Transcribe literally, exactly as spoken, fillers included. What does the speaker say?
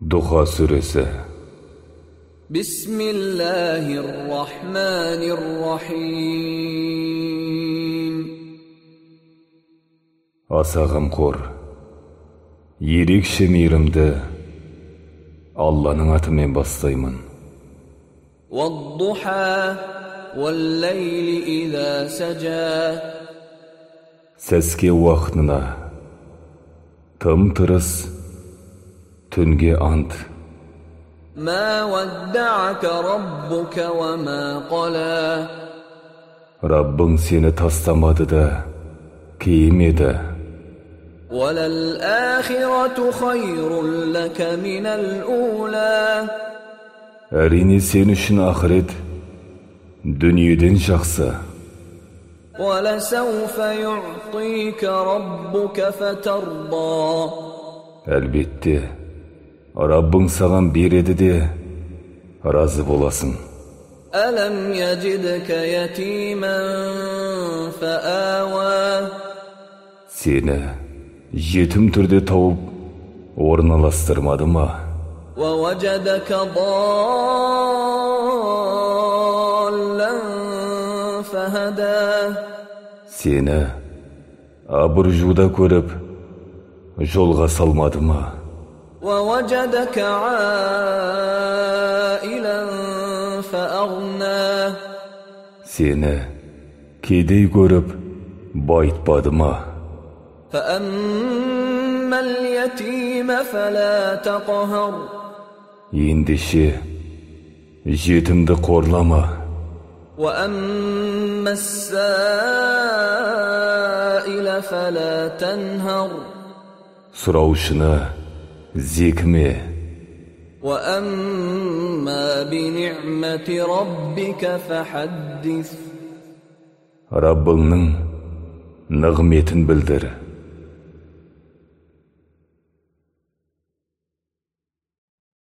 Duha suresi. Bismillahirrahmanirrahim. Аса ғамқор, ерекше мейірімді Алланың атымен бастаймын. Вад-духа вал-лейли иза сажа. Сәске уақытына, тым-тырыс түнге ант. Ма вадда'ака раббука ва ма қала. Раббың сені тастамады да кейімеді. Валал-ахирату хайрун лака минал-ула. Әрине сен үшін ақырет дүниеден жақсы. Валасауфа ю'тика раббука фатарда. Әлбетте, Раббың саған береді де разы боласың. Алам яджидка ятиман фаава. Сені жетім түрде тауып орналастырмады ма? Ва ваджадака даллан фахада. Сені абыржуда көріп жолға салмады ма? Ва ваджадака аилан фаағна. Сені кедей көріп байытпады ма? Фааммал ятима фала тақхар. Ендеше жетімді қорлама. Ва аммас саиля фала танхар. Сұраушыны зекіме. Ва амма биниъмати раббика фахаддис. Раббыңның нығметін білдір.